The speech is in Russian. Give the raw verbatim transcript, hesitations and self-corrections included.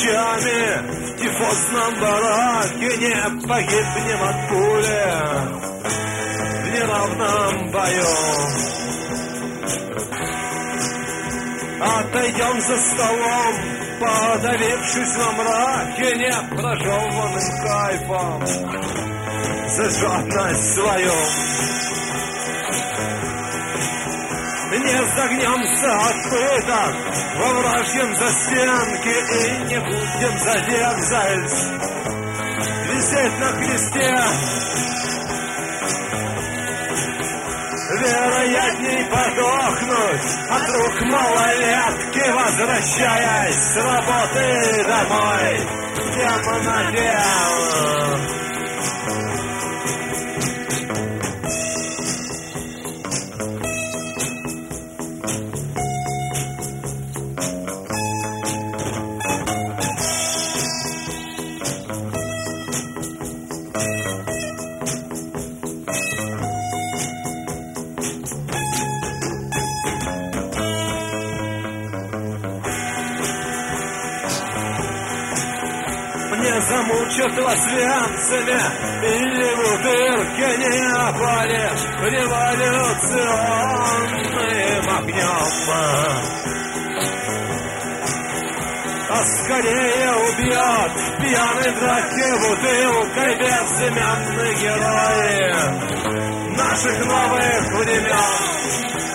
ночами в тифозном бараке не погибнем от пули в неравном бою. Отойдем за столом, подавившись во мраке непрожеванным кайфом за жадность свою. Не загнемся от пыток во вражьем застенке и не будем за дерзость висеть на кресте. Вероятней подохнуть от рук малолетки, возвращаясь с работы домой, тема на тему. Не замучат вас венцами или бутырки Неаполя революционным огнем, а скорее убьет в пьяной драке бутылкой безымянные герои наших новых времен.